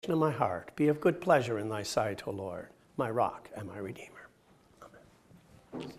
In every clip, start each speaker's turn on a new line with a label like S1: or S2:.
S1: of my heart be of good pleasure in thy sight, O Lord, my rock and my redeemer. Amen.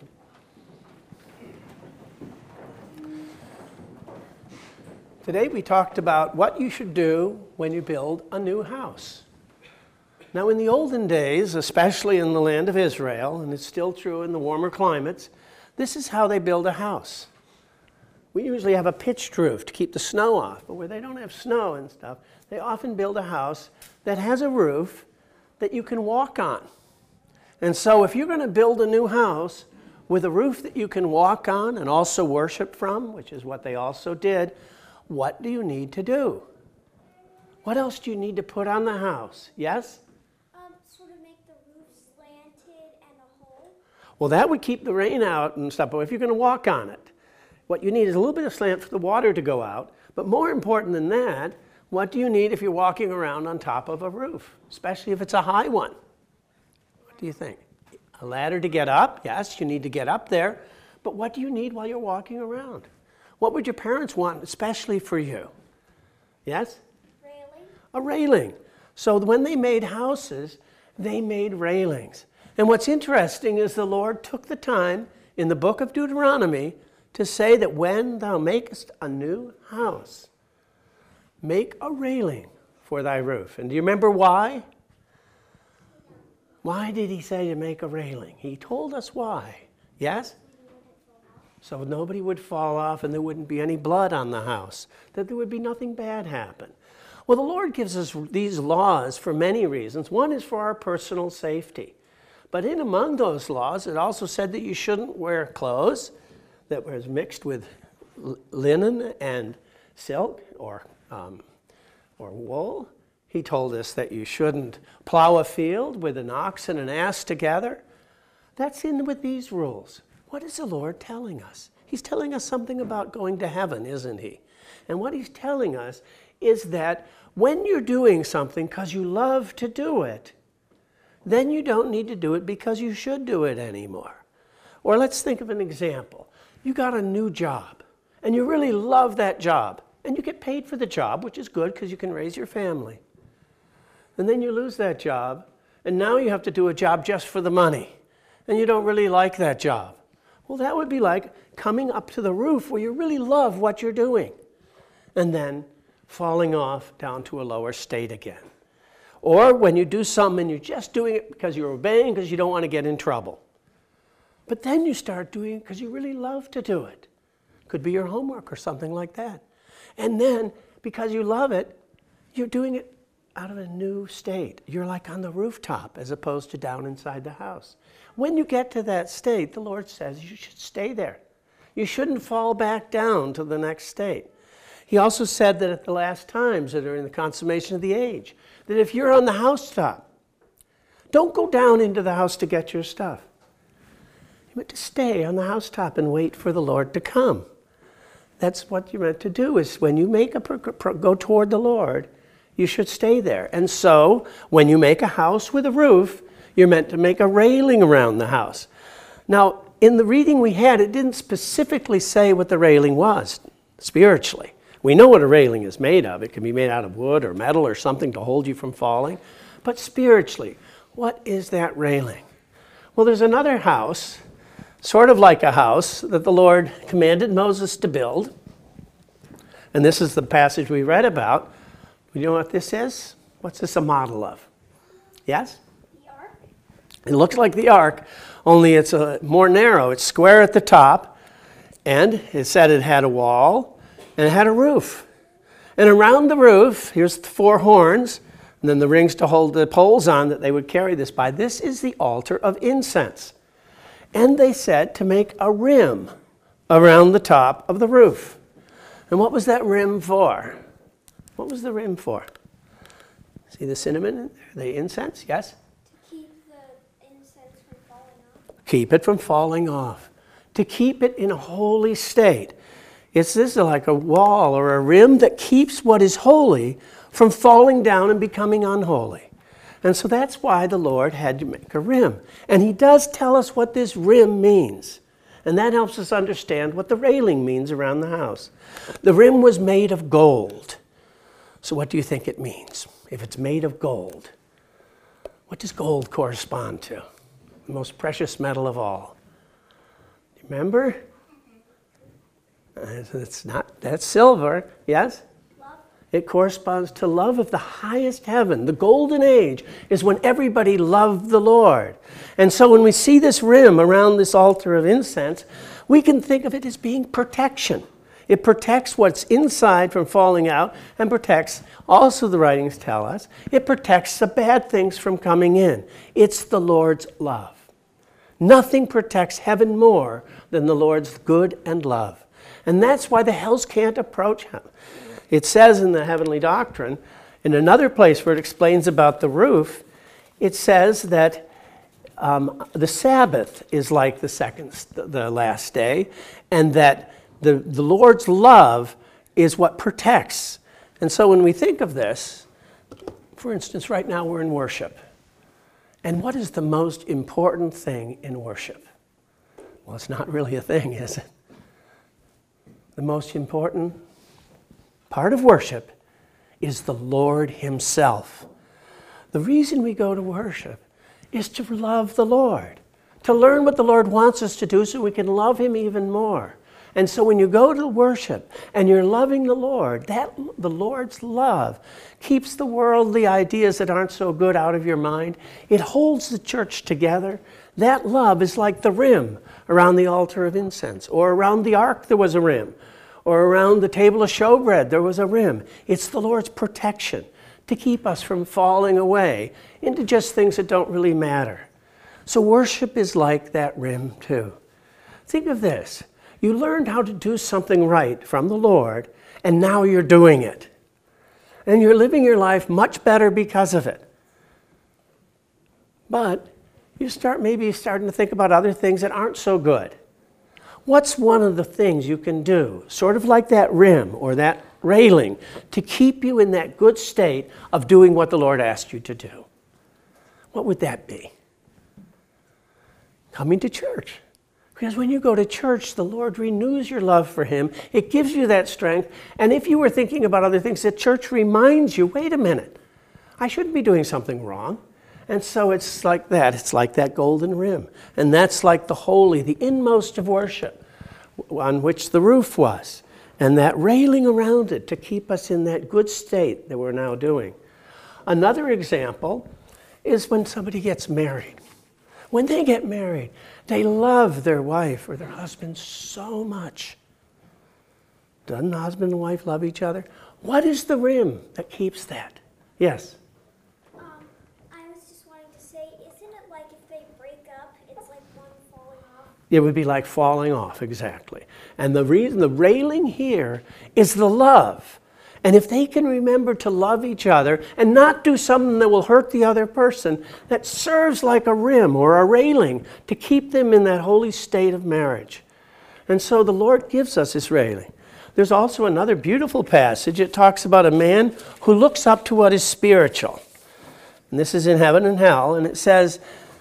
S1: Today we talked about what you should do when you build a new house. Now in the olden days, especially in the land of Israel, and it's still true in the warmer climates, this is how they build a house. We usually have a pitched roof to keep the snow off, but where they don't have snow and stuff, they often build a house that has a roof that you can walk on. And so if you're going to build a new house with a roof that you can walk on and also worship from, which is what they also did, what do you need to do? What else do you need to put on the house? Yes?
S2: Sort of make the roof slanted and a hole.
S1: Well, that would keep the rain out and stuff, but if you're going to walk on it, what you need is a little bit of slant for the water to go out. But more important than that, what do you need if you're walking around on top of a roof, especially if it's a high one? What do you think? A ladder to get up? Yes, you need to get up there. But what do you need while you're walking around? What would your parents want, especially for you? Yes?
S2: Railing.
S1: A railing. So when they made houses, they made railings. And what's interesting is the Lord took the time in the book of Deuteronomy to say that when thou makest a new house, make a railing for thy roof. And do you remember why? Why did he say to make a railing? He told us why. Yes? So nobody would fall off and there wouldn't be any blood on the house, that there would be nothing bad happen. Well, the Lord gives us these laws for many reasons. One is for our personal safety. But in among those laws, it also said that you shouldn't wear clothes that was mixed with linen and silk or wool. He told us that you shouldn't plow a field with an ox and an ass together. That's in with these rules. What is the Lord telling us? He's telling us something about going to heaven, isn't he? And what he's telling us is that when you're doing something because you love to do it, then you don't need to do it because you should do it anymore. Or let's think of an example. You got a new job, and you really love that job, and you get paid for the job, which is good because you can raise your family. And then you lose that job, and now you have to do a job just for the money, and you don't really like that job. Well, that would be like coming up to the roof where you really love what you're doing, and then falling off down to a lower state again. Or when you do something and you're just doing it because you're obeying because you don't want to get in trouble. But then you start doing it because you really love to do it. Could be your homework or something like that. And then, because you love it, you're doing it out of a new state. You're like on the rooftop as opposed to down inside the house. When you get to that state, the Lord says you should stay there. You shouldn't fall back down to the next state. He also said that at the last times that are in the consummation of the age, that if you're on the housetop, don't go down into the house to get your stuff. You're meant to stay on the housetop and wait for the Lord to come. That's what you're meant to do, is when you make go toward the Lord, you should stay there. And so, when you make a house with a roof, you're meant to make a railing around the house. Now, in the reading we had, it didn't specifically say what the railing was, spiritually. We know what a railing is made of. It can be made out of wood or metal or something to hold you from falling. But spiritually, what is that railing? Well, there's another house, sort of like a house, that the Lord commanded Moses to build. And this is the passage we read about. You know what this is? What's this a model of? Yes?
S2: The ark.
S1: It looks like the ark, only it's more narrow. It's square at the top, and it said it had a wall, and it had a roof. And around the roof, here's the 4 horns, and then the rings to hold the poles on that they would carry this by. This is the altar of incense. And they said to make a rim around the top of the roof. And what was that rim for? What was the rim for? See the cinnamon in there? The incense, yes?
S2: To keep the incense from falling off.
S1: Keep it from falling off. To keep it in a holy state. This is like a wall or a rim that keeps what is holy from falling down and becoming unholy. And so that's why the Lord had to make a rim. And he does tell us what this rim means. And that helps us understand what the railing means around the house. The rim was made of gold. So what do you think it means? if it's made of gold. What does gold correspond to? The most precious metal of all. Remember? That's silver, yes?
S2: Love.
S1: It corresponds to love of the highest heaven. The golden age is when everybody loved the Lord. And so when we see this rim around this altar of incense, we can think of it as being protection. It protects what's inside from falling out and protects, also the writings tell us, it protects the bad things from coming in. It's the Lord's love. Nothing protects heaven more than the Lord's good and love. And that's why the hells can't approach him. It says in the Heavenly Doctrine, in another place where it explains about the roof, it says that the Sabbath is like the last day, and that the Lord's love is what protects. And so when we think of this, for instance, right now we're in worship. And what is the most important thing in worship? Well, it's not really a thing, is it? The most important part of worship is the Lord himself. The reason we go to worship is to love the Lord, to learn what the Lord wants us to do so we can love him even more. And so when you go to worship and you're loving the Lord, the Lord's love keeps the worldly ideas that aren't so good out of your mind. It holds the church together. That love is like the rim around the altar of incense, or around the ark there was a rim, or around the table of showbread there was a rim. It's the Lord's protection to keep us from falling away into just things that don't really matter. So worship is like that rim too. Think of this. You learned how to do something right from the Lord, and now you're doing it. And you're living your life much better because of it. But you maybe starting to think about other things that aren't so good. What's one of the things you can do, sort of like that rim or that railing, to keep you in that good state of doing what the Lord asked you to do? What would that be? Coming to church. Because when you go to church, the Lord renews your love for him. It gives you that strength. And if you were thinking about other things, the church reminds you, wait a minute, I shouldn't be doing something wrong. And so it's like that. It's like that golden rim. And that's like the holy, the inmost of worship, on which the roof was. And that railing around it to keep us in that good state that we're now doing. Another example is when somebody gets married. When they get married, they love their wife or their husband so much. Doesn't the husband and wife love each other? What is the rim that keeps that? Yes?
S2: I was just wanting to say, isn't it like if they break up, it's like one falling off?
S1: It would be like falling off, exactly. And the reason, the railing here is the love. And if they can remember to love each other and not do something that will hurt the other person, that serves like a rim or a railing to keep them in that holy state of marriage. And so the Lord gives us this railing. There's also another beautiful passage. It talks about a man who looks up to what is spiritual. And this is in heaven and hell. And it says,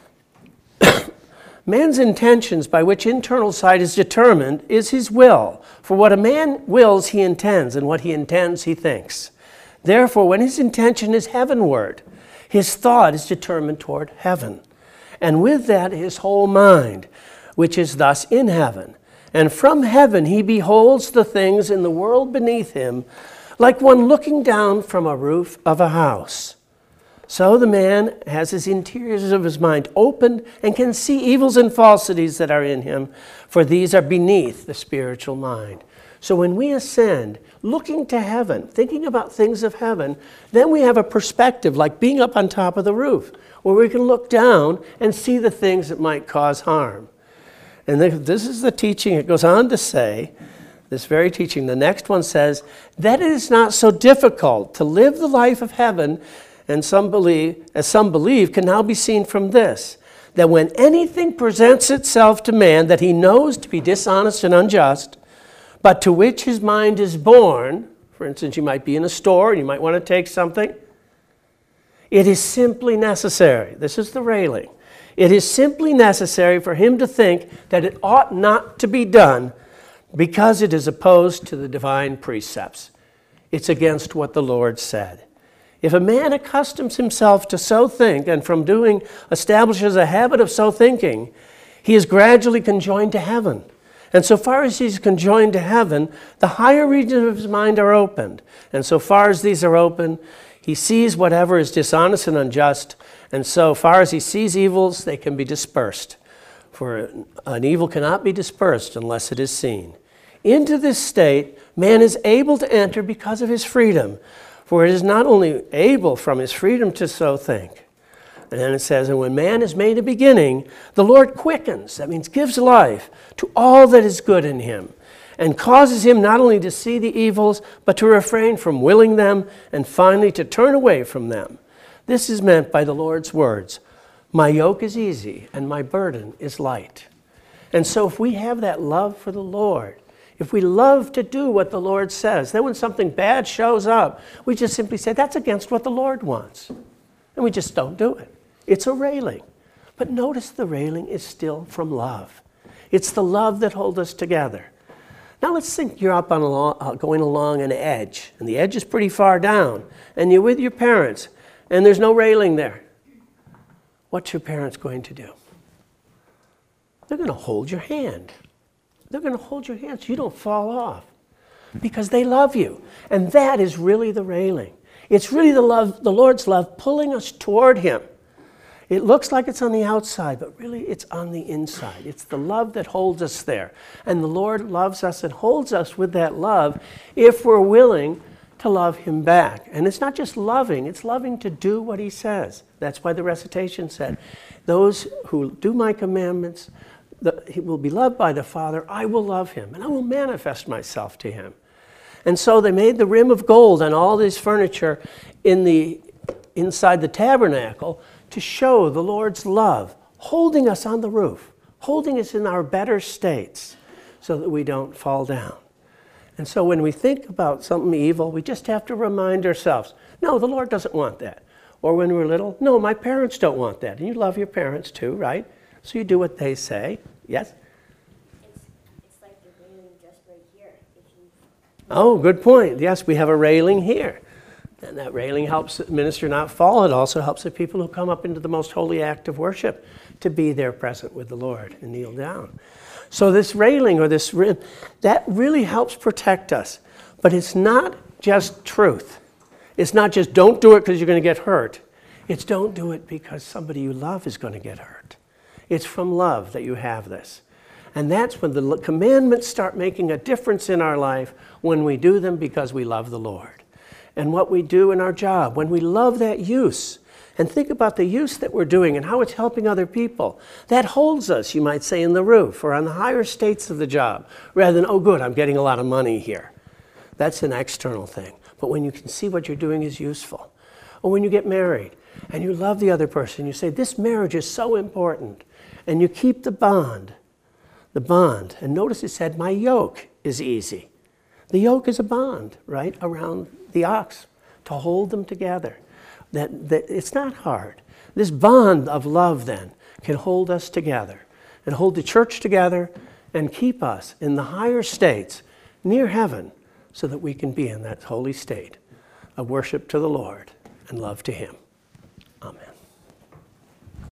S1: man's intentions by which internal sight is determined is his will. For what a man wills, he intends, and what he intends, he thinks. Therefore, when his intention is heavenward, his thought is determined toward heaven. And with that, his whole mind, which is thus in heaven. And from heaven he beholds the things in the world beneath him, like one looking down from a roof of a house. So the man has his interiors of his mind opened and can see evils and falsities that are in him, for these are beneath the spiritual mind. So when we ascend, looking to heaven, thinking about things of heaven, then we have a perspective like being up on top of the roof, where we can look down and see the things that might cause harm. And this is the teaching. It goes on to say, this very teaching, the next one says, that it is not so difficult to live the life of heaven, and some believe, can now be seen from this, that when anything presents itself to man that he knows to be dishonest and unjust, but to which his mind is born, for instance, you might be in a store and you might want to take something, it is simply necessary, this is the railing, it is simply necessary for him to think that it ought not to be done because it is opposed to the divine precepts. It's against what the Lord said. If a man accustoms himself to so think, and from doing establishes a habit of so thinking, he is gradually conjoined to heaven. And so far as he's conjoined to heaven, the higher regions of his mind are opened. And so far as these are open, he sees whatever is dishonest and unjust. And so far as he sees evils, they can be dispersed. For an evil cannot be dispersed unless it is seen. Into this state, man is able to enter because of his freedom. For it is not only able from his freedom to so think. And then it says, and when man is made a beginning, the Lord quickens, that means gives life, to all that is good in him, and causes him not only to see the evils, but to refrain from willing them, and finally to turn away from them. This is meant by the Lord's words, my yoke is easy, and my burden is light. And so if we have that love for the Lord, if we love to do what the Lord says, then when something bad shows up, we just simply say, that's against what the Lord wants. And we just don't do it. It's a railing. But notice the railing is still from love. It's the love that holds us together. Now let's think you're up on going along an edge, and the edge is pretty far down, and you're with your parents, and there's no railing there. What's your parents going to do? They're going to hold your hand. They're going to hold your hand so you don't fall off, because they love you. And that is really the railing. It's really the Lord's love pulling us toward him. It looks like it's on the outside, but really it's on the inside. It's the love that holds us there. And the Lord loves us and holds us with that love if we're willing to love him back. And it's not just loving, it's loving to do what he says. That's why the recitation said, those who do my commandments, he will be loved by the Father. I will love him, and I will manifest myself to him. And so they made the rim of gold on all this furniture inside the tabernacle to show the Lord's love, holding us on the roof, holding us in our better states so that we don't fall down. And so when we think about something evil, we just have to remind ourselves, no, the Lord doesn't want that. Or when we're little, no, my parents don't want that. And you love your parents too, right? So you do what they say. Yes?
S2: It's like the railing just right here.
S1: Oh, good point. Yes, we have a railing here. And that railing helps the minister not fall. It also helps the people who come up into the most holy act of worship to be there present with the Lord and kneel down. So this railing or this rim, that really helps protect us. But it's not just truth. It's not just don't do it because you're going to get hurt. It's don't do it because somebody you love is going to get hurt. It's from love that you have this. And that's when the commandments start making a difference in our life, when we do them because we love the Lord. And what we do in our job, when we love that use, and think about the use that we're doing and how it's helping other people, that holds us, you might say, in the roof or on the higher states of the job, rather than, oh good, I'm getting a lot of money here. That's an external thing. But when you can see what you're doing is useful. Or when you get married and you love the other person, you say, this marriage is so important. And you keep the bond. And notice it said, my yoke is easy. The yoke is a bond, right, around the ox to hold them together. That it's not hard. This bond of love then can hold us together and hold the church together and keep us in the higher states near heaven so that we can be in that holy state of worship to the Lord and love to him. Amen.